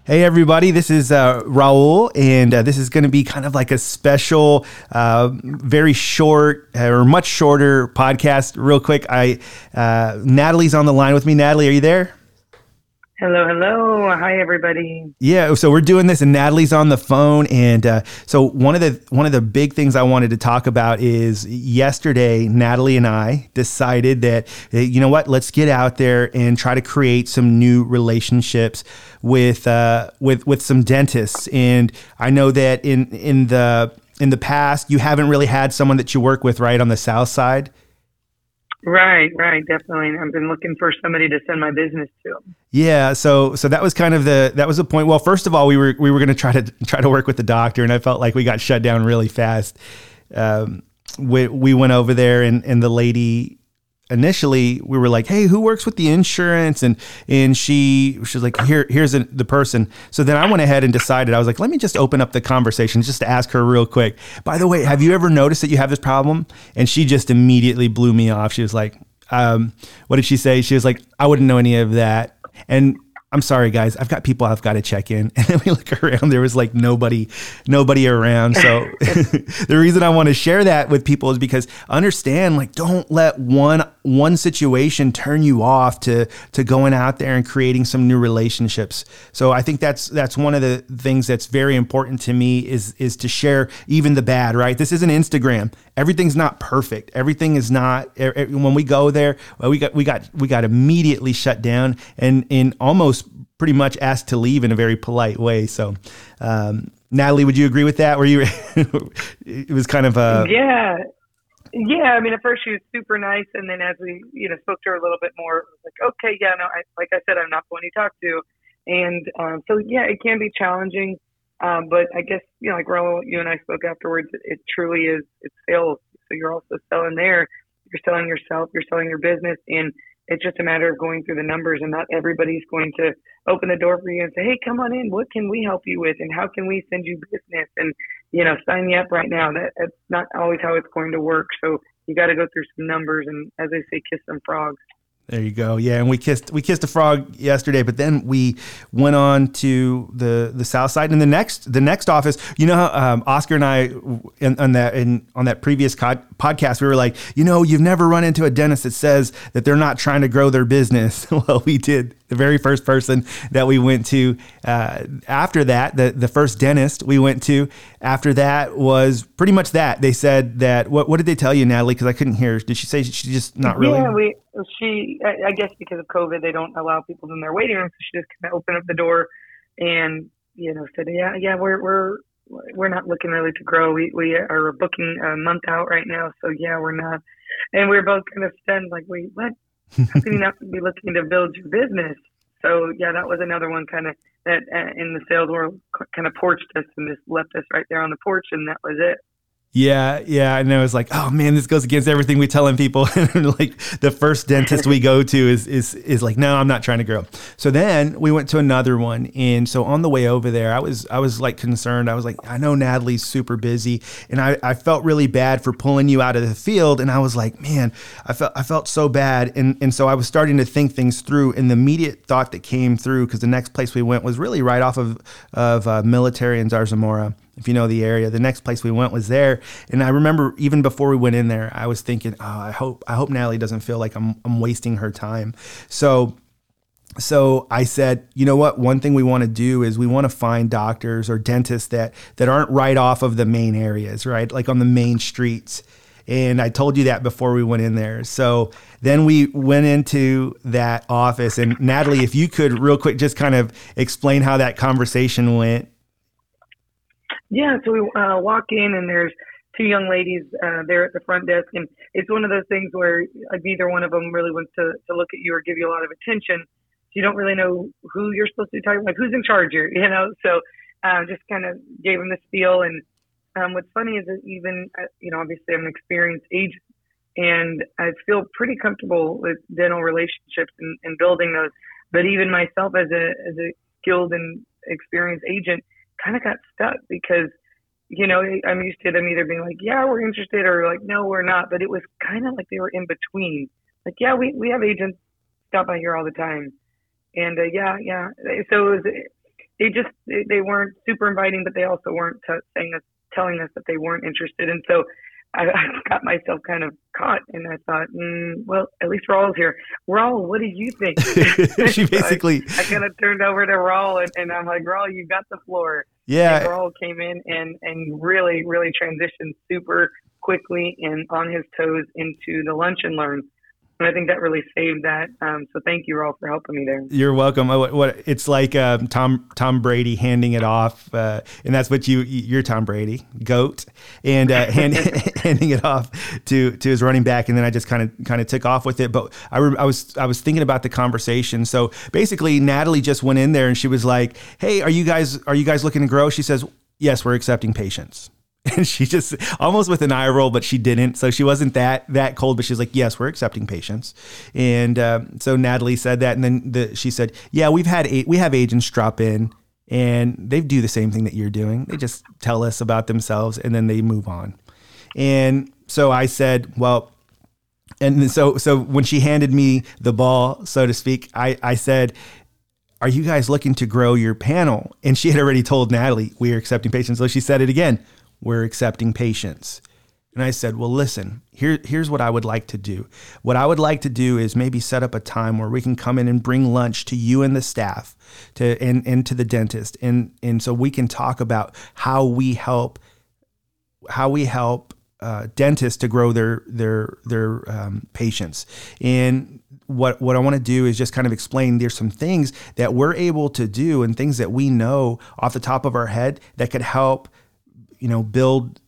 Hey everybody, this is Raul, and this is going to be kind of like a special, very short or much shorter podcast. Real quick, Natalie's on the line with me. Natalie, are you there? Hello. Hi, everybody. Yeah, so we're doing this, and Natalie's on the phone, and so one of the big things I wanted to talk about is yesterday, Natalie and I decided that you know what, let's get out there and try to create some new relationships with some dentists. And I know that in the past you haven't really had someone that you work with, right, on the south side. Right, definitely. I've been looking for somebody to send my business to. Yeah, so that was kind of that was the point. Well, first of all, we were going to try to work with the doctor, and I felt like we got shut down really fast. We went over there, and the lady initially we were like, "Hey, who works with the insurance?" And she was like, "Here's the person." So then I went ahead and decided, I was like, "Let me just open up the conversation just to ask her real quick. By the way, have you ever noticed that you have this problem?" And she just immediately blew me off. She was like, "What did she say?" She was like, "I wouldn't know any of that." And I'm sorry, guys, I've got people I've got to check in. And then we look around, there was like nobody around. So the reason I want to share that with people is because understand, like, don't let one situation turn you off to going out there and creating some new relationships. So I think that's one of the things that's very important to me is to share even the bad, right? This isn't Instagram. Everything's not perfect. Everything is not, when we go there, we got immediately shut down and almost pretty much asked to leave in a very polite way. So, Natalie, would you agree with that? Were you, it was kind of a... Yeah. I mean, at first she was super nice. And then as we, spoke to her a little bit more, it was like, okay, yeah, no, like I said, I'm not the one you talk to. And, so yeah, it can be challenging. But I guess, like Raul, you and I spoke afterwards, it truly is, it's sales. So you're also selling there, you're selling yourself, you're selling your business, and it's just a matter of going through the numbers, and not everybody's going to open the door for you and say, hey, come on in. What can we help you with? And how can we send you business? And, sign you up right now. That's not always how it's going to work. So you got to go through some numbers and, as they say, kiss some frogs. There you go. Yeah, and we kissed a frog yesterday, but then we went on to the south side, and the next office. How Oscar and I on that previous podcast, we were like, you've never run into a dentist that says that they're not trying to grow their business. Well, we did. The very first person that we went to after that, the first dentist we went to after that was pretty much that. They said that, what did they tell you, Natalie? Because I couldn't hear. Did she say she just not really? Yeah, I guess because of COVID, they don't allow people in their waiting room. So she just kind of opened up the door and, said, yeah, we're not looking really to grow. We are booking a month out right now. So yeah, we're not. And we were both kind of stunned, like, wait, what? How can you not be looking to build your business? So yeah, that was another one kind of that in the sales world kind of porched us and just left us right there on the porch, and that was it. Yeah. And I was like, oh man, this goes against everything we telling people. Like the first dentist we go to is like, no, I'm not trying to grow. So then we went to another one. And so on the way over there, I was like concerned. I was like, I know Natalie's super busy, and I felt really bad for pulling you out of the field. And I was like, man, I felt so bad. And so I was starting to think things through, and the immediate thought that came through, because the next place we went was really right off of Military and Zarzamora. If you know the area, the next place we went was there. And I remember even before we went in there, I was thinking, oh, I hope Natalie doesn't feel like I'm wasting her time. So I said, you know what? One thing we want to do is we want to find doctors or dentists that aren't right off of the main areas, right? Like on the main streets. And I told you that before we went in there. So then we went into that office. And Natalie, if you could real quick, just kind of explain how that conversation went. Yeah, so we walk in, and there's two young ladies there at the front desk, and it's one of those things where neither one of them really wants to look at you or give you a lot of attention. So you don't really know who you're supposed to be talking, like who's in charge here, So just kind of gave them the spiel. And what's funny is that even, obviously I'm an experienced agent, and I feel pretty comfortable with dental relationships and building those. But even myself as a skilled and experienced agent, kind of got stuck because, I'm used to them either being like, yeah, we're interested, or like, no, we're not. But it was kind of like they were in between. Like, yeah, we have agents stop by here all the time. And yeah. So it was they weren't super inviting, but they also weren't telling us that they weren't interested. And so I got myself kind of caught, and I thought, well, at least Rawl's here. Rawl, what do you think? She basically, I kind of turned over to Rawl, and I'm like, Rawl, you got the floor. Yeah. And Rawl came in and really, really transitioned super quickly and on his toes into the lunch and learn. And I think that really saved that. So thank you, Raul, for helping me there. You're welcome. It's like Tom Brady handing it off, and that's what you're Tom Brady, GOAT, and handing it off to his running back, and then I just kind of took off with it. But I was thinking about the conversation. So basically, Natalie just went in there and she was like, "Hey, are you guys looking to grow?" She says, "Yes, we're accepting patients." And she just almost with an eye roll, but she didn't. So she wasn't that cold, but she's like, "Yes, we're accepting patients." And so Natalie said that. And then she said, "Yeah, we have agents drop in and they do the same thing that you're doing. They just tell us about themselves and then they move on." And so I said, well, and so when she handed me the ball, so to speak, I said, "Are you guys looking to grow your panel?" And she had already told Natalie, "We are accepting patients." So she said it again. "We're accepting patients." And I said, well, listen, here's what I would like to do. What I would like to do is maybe set up a time where we can come in and bring lunch to you and the staff and to the dentist. And so we can talk about how we help dentists to grow their patients. And what I want to do is just kind of explain there's some things that we're able to do and things that we know off the top of our head that could help build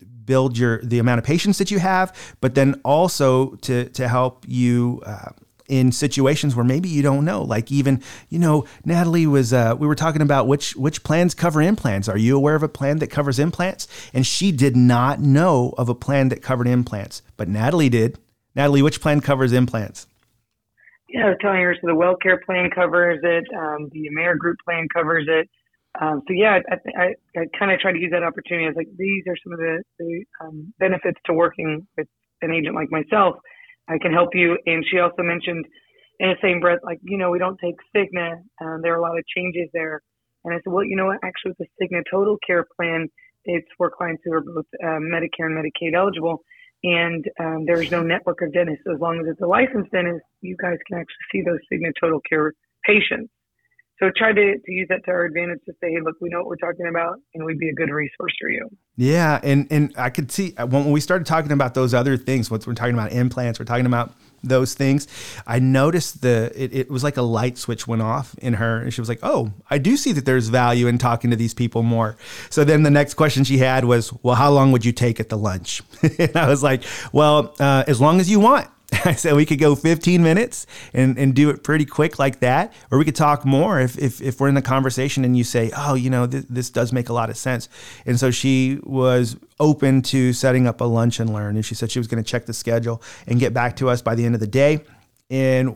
the amount of patients that you have, but then also to help you in situations where maybe you don't know. Like even, Natalie we were talking about which plans cover implants. Are you aware of a plan that covers implants? And she did not know of a plan that covered implants, but Natalie did. Natalie, which plan covers implants? Yeah, I was telling her, so the WellCare plan covers it. The AmeriGroup plan covers it. So yeah, I kind of try to use that opportunity. I was like, these are some of the benefits to working with an agent like myself. I can help you. And she also mentioned in the same breath, like, we don't take Cigna. There are a lot of changes there. And I said, well, you know what? Actually, with the Cigna Total Care plan, it's for clients who are both Medicare and Medicaid eligible. And there's no network of dentists. So as long as it's a licensed dentist, you guys can actually see those Cigna Total Care patients. So try to use that to our advantage to say, hey, look, we know what we're talking about, and we'd be a good resource for you. Yeah, and I could see when we started talking about those other things, we're talking about implants, we're talking about those things, I noticed it was like a light switch went off in her, and she was like, oh, I do see that there's value in talking to these people more. So then the next question she had was, well, how long would you take at the lunch? And I was like, well, as long as you want. I said we could go 15 minutes and do it pretty quick like that, or we could talk more if we're in the conversation and you say, oh, this does make a lot of sense. And so she was open to setting up a lunch and learn. And she said she was going to check the schedule and get back to us by the end of the day. And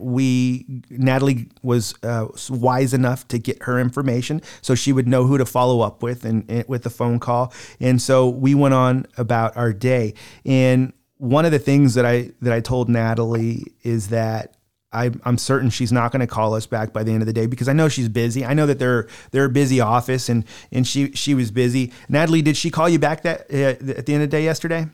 Natalie was wise enough to get her information so she would know who to follow up with and with the phone call. And so we went on about our day. And one of the things that I told Natalie is that I'm certain she's not going to call us back by the end of the day because I know she's busy. I know that they're a busy office and she was busy. Natalie, did she call you back at the end of the day yesterday?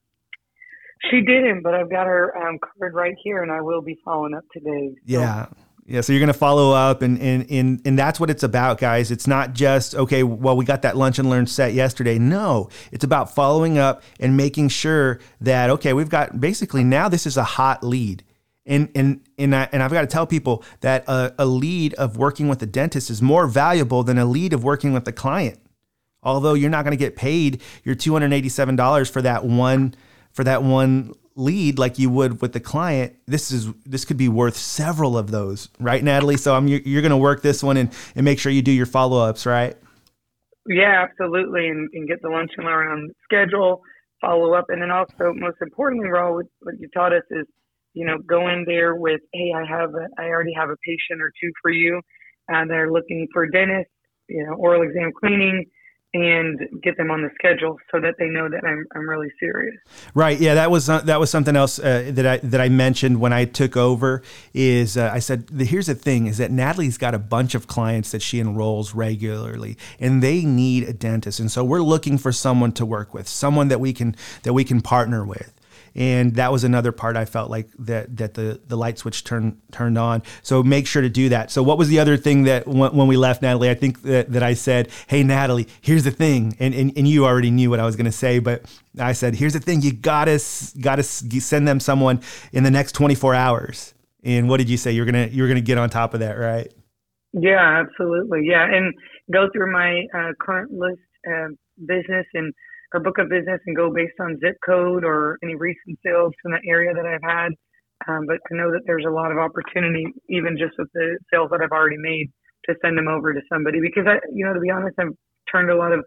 She didn't, but I've got her covered right here, and I will be following up today. So. Yeah. Yeah, so you're going to follow up, and that's what it's about, guys. It's not just, okay, well, we got that lunch and learn set yesterday. No, it's about following up and making sure that, okay, we've got basically now this is a hot lead. And I've got to tell people that a lead of working with a dentist is more valuable than a lead of working with the client. Although you're not going to get paid your $287 for that one lead like you would with the client, this could be worth several of those, right, Natalie? So you're going to work this one and make sure you do your follow-ups, right? Yeah, absolutely, and get the lunch and learn on schedule, follow up, and then also most importantly, Raul, what you taught us is, go in there with, hey, I already have a patient or two for you, and they're looking for dentists, oral exam cleaning, and get them on the schedule so that they know that I'm really serious. Right. Yeah, that was something else that I mentioned when I took over. Is I said, here's the thing: is that Natalie's got a bunch of clients that she enrolls regularly, and they need a dentist, and so we're looking for someone to work with, someone that we can partner with. And that was another part I felt like that the light switch turned on. So make sure to do that. So what was the other thing that when we left, Natalie? I think that I said, hey, Natalie, here's the thing. And you already knew what I was going to say, but I said, here's the thing. You gotta send them someone in the next 24 hours. And what did you say? You're going to get on top of that, right? Yeah, absolutely. Yeah. And go through my current list business and or book of business and go based on zip code or any recent sales from the area that I've had. But I know that there's a lot of opportunity, even just with the sales that I've already made, to send them over to somebody. Because to be honest, I've turned a lot of,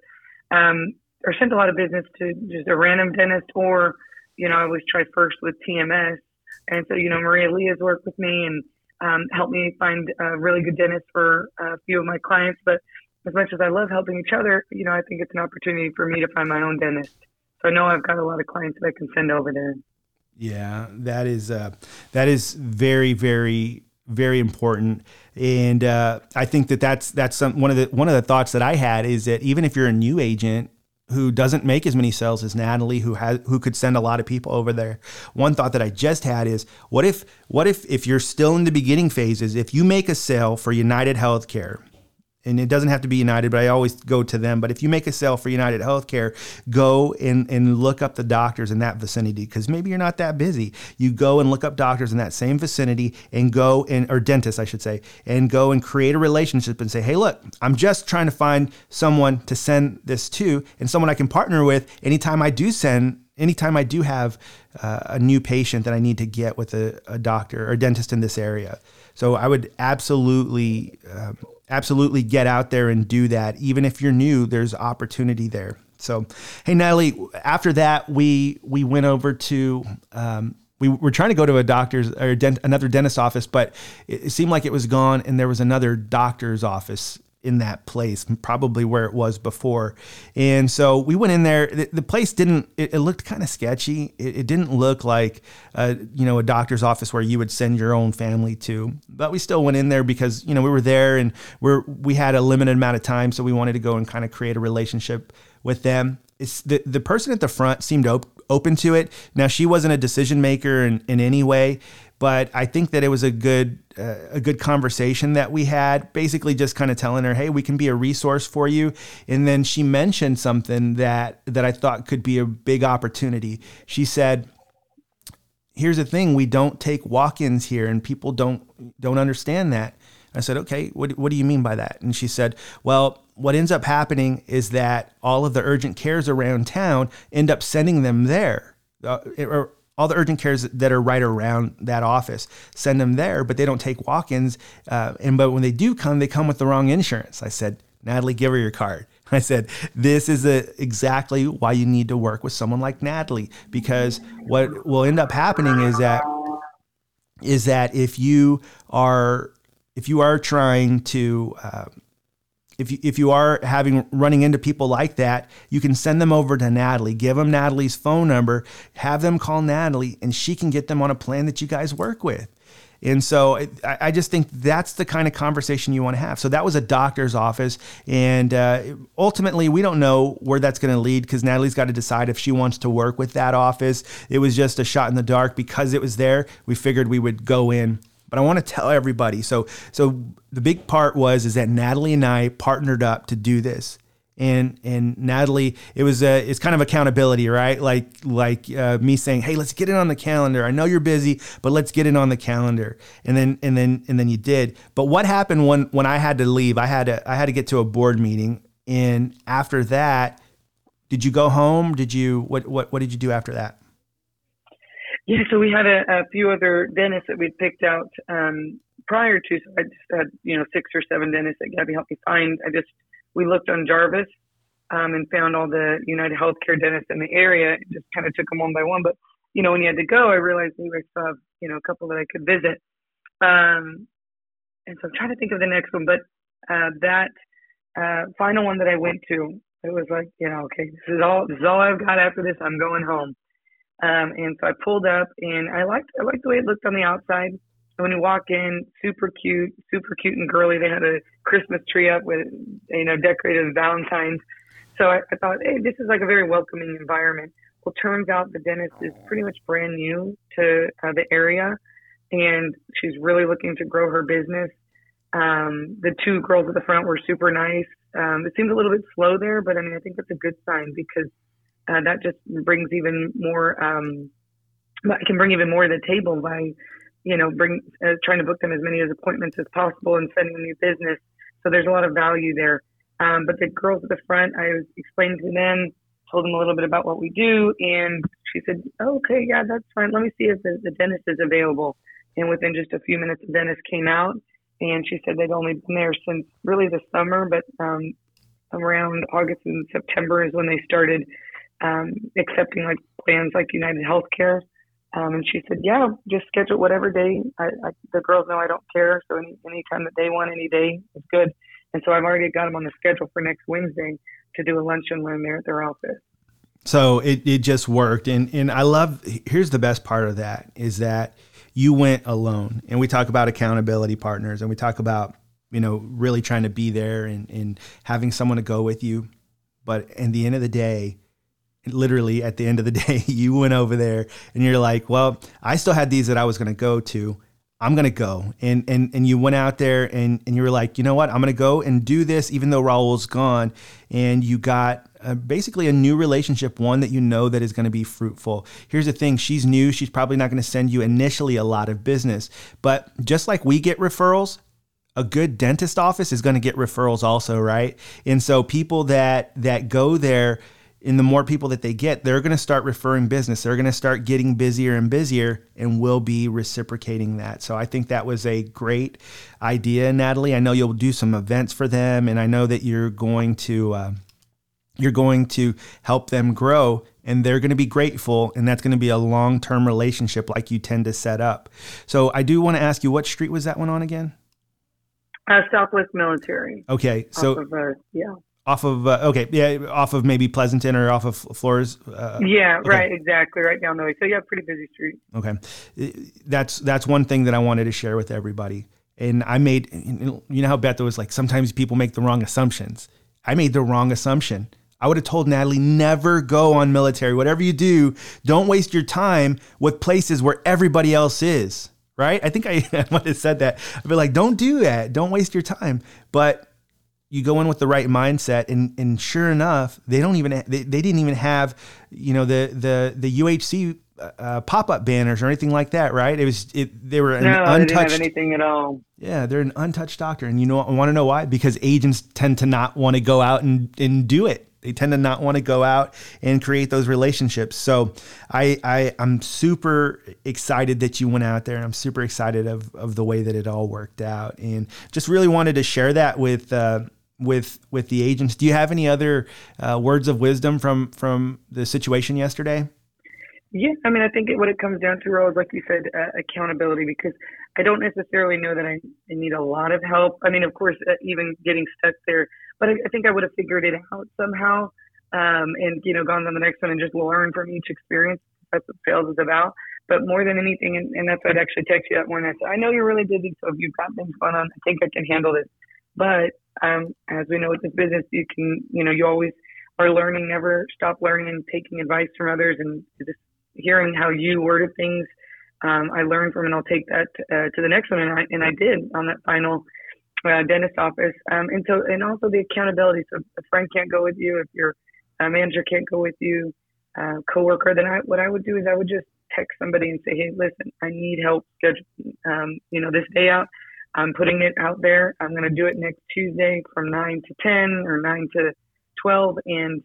or sent a lot of business to just a random dentist, or, I always try first with TMS. And so, Maria Lee has worked with me and helped me find a really good dentist for a few of my clients. But as much as I love helping each other, I think it's an opportunity for me to find my own dentist. So I know I've got a lot of clients that I can send over there. Yeah, that is very, very, very important. And I think that's one of the thoughts that I had is that even if you're a new agent who doesn't make as many sales as Natalie, who could send a lot of people over there. One thought that I just had is, what if you're still in the beginning phases, if you make a sale for United Healthcare, and it doesn't have to be United, but I always go to them. But if you make a sale for United Healthcare, go and look up the doctors in that vicinity, because maybe you're not that busy. You go and look up doctors in that same vicinity and or dentists, I should say, and go and create a relationship and say, hey, look, I'm just trying to find someone to send this to and someone I can partner with anytime I do have a new patient that I need to get with a doctor or a dentist in this area. So I would absolutely get out there and do that. Even if you're new, there's opportunity there. So, hey, Natalie, after that, we went over to, we were trying to go to a doctor's or another dentist's office, but it seemed like it was gone. And there was another doctor's office in that place, probably where it was before. And so we went in there. The place it looked kind of sketchy. It didn't look like, a doctor's office where you would send your own family to, but we still went in there because, we were there and we had a limited amount of time. So we wanted to go and kind of create a relationship with them. It's the person at the front seemed open to it. Now, she wasn't a decision maker in any way, but I think that it was a good conversation that we had, basically just kind of telling her, hey, we can be a resource for you. And then she mentioned something that I thought could be a big opportunity. She said, here's the thing, we don't take walk-ins here, and people don't understand that. I said, okay, what do you mean by that? And she said, well, what ends up happening is that all of the urgent cares around town end up sending them there. Or all the urgent cares that are right around that office send them there, but they don't take walk-ins. But when they do come, they come with the wrong insurance. I said, Natalie, give her your card. I said, this is exactly why you need to work with someone like Natalie, because what will end up happening is that if you are trying to, if you are running into people like that, you can send them over to Natalie, give them Natalie's phone number, have them call Natalie, and she can get them on a plan that you guys work with. And so I just think that's the kind of conversation you want to have. So that was a doctor's office. And ultimately, we don't know where that's going to lead, because Natalie's got to decide if she wants to work with that office. It was just a shot in the dark. Because it was there, we figured we would go in. But I want to tell everybody. So the big part is that Natalie and I partnered up to do this. And Natalie, it's kind of accountability, right? Like me saying, hey, let's get it on the calendar. I know you're busy, but let's get it on the calendar. And then you did. But what happened when I had to leave? I had to get to a board meeting. And after that, did you go home? What did you do after that? Yeah, so we had a few other dentists that we'd picked out prior to. So I just had 6 or 7 dentists that Gabby helped me find. We looked on Jarvis and found all the United Healthcare dentists in the area, and just kind of took them one by one. But when you had to go, I realized we still have a couple that I could visit. And so I'm trying to think of the next one, but that final one that I went to, it was like, okay, this is all I've got after this. I'm going home. And so I pulled up, and I liked the way it looked on the outside. And when you walk in, super cute and girly. They had a Christmas tree up with, decorated with Valentine's. So I thought, hey, this is like a very welcoming environment. Well, turns out the dentist is pretty much brand new to the area, and she's really looking to grow her business. The two girls at the front were super nice. It seemed a little bit slow there, but I mean, I think that's a good sign because that just brings even more, can bring even more to the table by, trying to book them as many as appointments as possible and sending new business. So there's a lot of value there. But the girls at the front, I was explaining to them, told them a little bit about what we do, and she said, oh, okay, yeah, that's fine. Let me see if the dentist is available. And within just a few minutes, the dentist came out, and she said they'd only been there since really the summer, but around August and September is when they started accepting like plans like United Healthcare. And she said, yeah, just schedule whatever day. The girls know I don't care, so any time that they want, any day is good. And so I've already got them on the schedule for next Wednesday to do a lunch and learn there at their office. So it just worked. And I love, here's the best part of that is that you went alone, and we talk about accountability partners, and we talk about, really trying to be there and having someone to go with you. But at the end of the day, literally at the end of the day, you went over there and you're like, well, I still had these that I was going to go to. I'm going to go. And you went out there and you were like, you know what? I'm going to go and do this, even though Raul's gone. And you got basically a new relationship, one that that is going to be fruitful. Here's the thing. She's new. She's probably not going to send you initially a lot of business. But just like we get referrals, a good dentist office is going to get referrals also, right? And so people that go there, and the more people that they get, they're going to start referring business. They're going to start getting busier and busier, and we'll be reciprocating that. So I think that was a great idea, Natalie. I know you'll do some events for them, and I know that you're going to help them grow, and they're going to be grateful, and that's going to be a long-term relationship like you tend to set up. So I do want to ask you, what street was that one on again? Southwest Military. Okay, so off of maybe Pleasanton or off of Flores. Okay. Right, exactly, right down the way. So pretty busy street. Okay, that's one thing that I wanted to share with everybody. And I made, how Beth was like, sometimes people make the wrong assumptions. I made the wrong assumption. I would have told Natalie, never go on Military. Whatever you do, don't waste your time with places where everybody else is. Right? I think I might have said that. I'd be like, don't do that. Don't waste your time. But you go in with the right mindset, and sure enough, they didn't even have, the UHC pop-up banners or anything like that, right? They were an untouched. They didn't have anything at all. Yeah, they're an untouched doctor, and I want to know why? Because agents tend to not want to go out and do it. They tend to not want to go out and create those relationships. So I'm super excited that you went out there. I'm super excited of the way that it all worked out, and just really wanted to share that with the agents. Do you have any other words of wisdom from the situation yesterday? Yeah, I mean, I think what it comes down to, Rose, like you said, accountability, because I don't necessarily know that I need a lot of help. I mean, of course, even getting stuck there, but I think I would have figured it out somehow, and, gone on the next one and just learn from each experience. That's what sales is about. But more than anything, and that's why I'd actually text you that morning. I said, I know you're really busy, so if you've got things going on, I think I can handle this. But as we know with this business, you can, you always are learning, never stop learning and taking advice from others, and just hearing how you worded things. I learned from, and I'll take that to the next one. And I did on that final dentist office. And also the accountability. So if a friend can't go with you, if your manager can't go with you, coworker, then what I would do is I would just text somebody and say, hey, listen, I need help scheduling, this day out. I'm putting it out there. I'm going to do it next Tuesday from 9 to 10 or 9 to 12. And,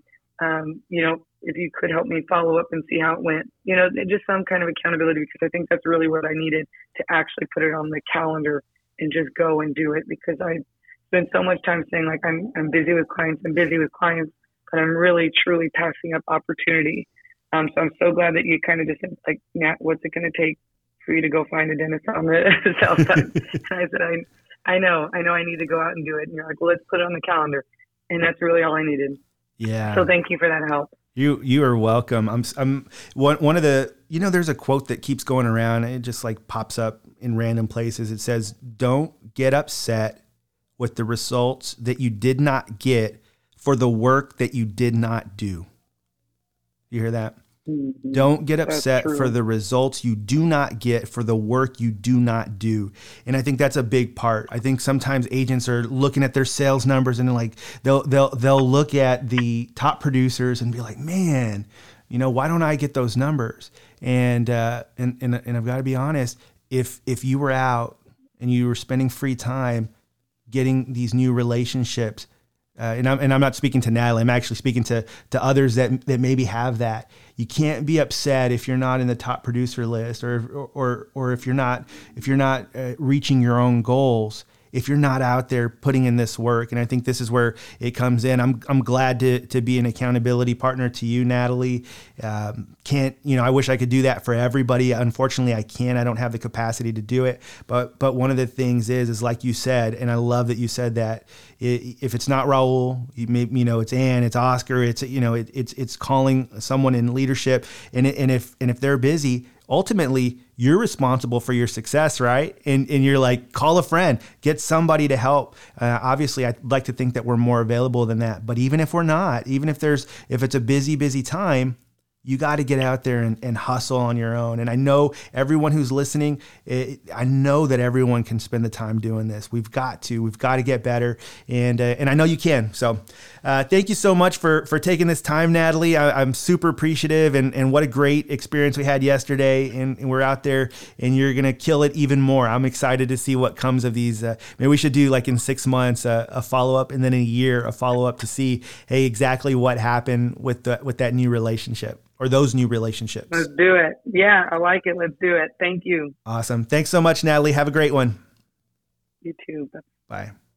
if you could help me follow up and see how it went, just some kind of accountability, because I think that's really what I needed to actually put it on the calendar and just go and do it, because I spent so much time saying like, I'm busy with clients, but I'm really truly passing up opportunity. So I'm so glad that you kind of just said like, Nat, what's it going to take for you to go find a dentist on the south side? And I said, I know I need to go out and do it. And you're like, well, let's put it on the calendar. And that's really all I needed. Yeah. So thank you for that help. You are welcome. I'm one of the, there's a quote that keeps going around. It just like pops up in random places. It says, "Don't get upset with the results that you did not get for the work that you did not do." You hear that? Mm-hmm. Don't get upset for the results you do not get for the work you do not do. And I think that's a big part. I think sometimes agents are looking at their sales numbers and like they'll look at the top producers and be like, "Man, why don't I get those numbers?" And I've got to be honest, if you were out and you were spending free time getting these new relationships, and I'm not speaking to Natalie, I'm actually speaking to others that maybe have that. You can't be upset if you're not in the top producer list, or if you're not reaching your own goals, if you're not out there putting in this work. And I think this is where it comes in. I'm glad to be an accountability partner to you, Natalie. I wish I could do that for everybody. Unfortunately, I can't. I don't have the capacity to do it. But one of the things is like you said, and I love that you said that, if it's not Raul, it's Ann, it's Oscar, it's calling someone in leadership, and if they're busy, ultimately you're responsible for your success, right? And you're like, call a friend, get somebody to help. Obviously, I'd like to think that we're more available than that. But even if we're not, even if it's a busy time, you got to get out there and hustle on your own. And I know everyone who's listening, I know that everyone can spend the time doing this. We've got to get better. And I know you can. So thank you so much for taking this time, Natalie. I'm super appreciative, and what a great experience we had yesterday. And we're out there and you're going to kill it even more. I'm excited to see what comes of these. Maybe we should do like in 6 months, a follow-up, and then in a year, a follow-up to see, hey, exactly what happened with that new relationship. Or those new relationships. Let's do it. Yeah, I like it. Let's do it. Thank you. Awesome. Thanks so much, Natalie. Have a great one. You too. Bye.